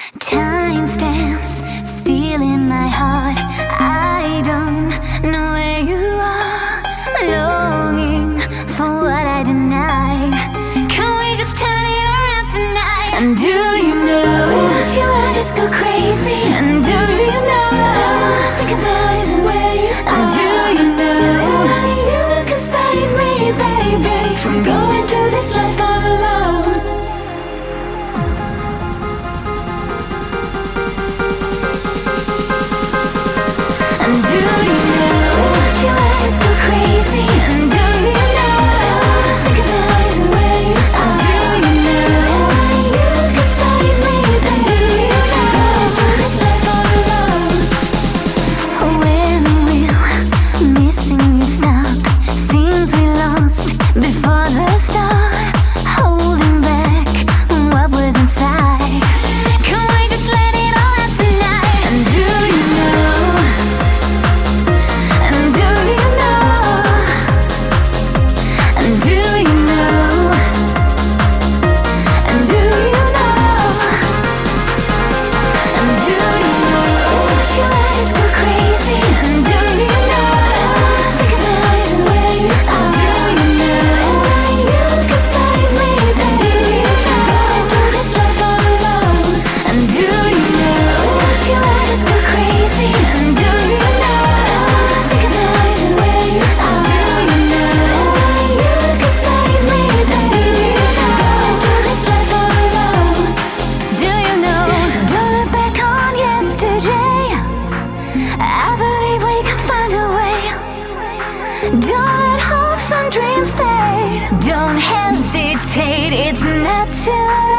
Time stands still in my heart. I don't know where you are, longing for what I denied. Can we just turn it around tonight? And do you know that you I just go crazy? And do you know all I think about is where you are? And do you know only you can save me, baby, from going through this life all alone? And do you know that you I just go crazy? And do you know all I think about is where you are? Do you know only you can save me? And do you know go through this life all alone? When will missing you stop? Seems we lost before the start, holding back what was inside. Can we just let it all out tonight? And do you know? And do you know? And do you know? And do you know? And do you know that you I just go crazy? And do you know all I think about is where you are? Do you know only you can save me? And do you know going through this life all alone? And do you know that you I just go crazy? And do you know all I think about is where you are? Do you know only you can save me? And do you know going through this life all alone? Do you know? Don't look back on yesterday. I believe we can find a way. Don't let hopes and dreams fade. Don't hesitate, it's not too late.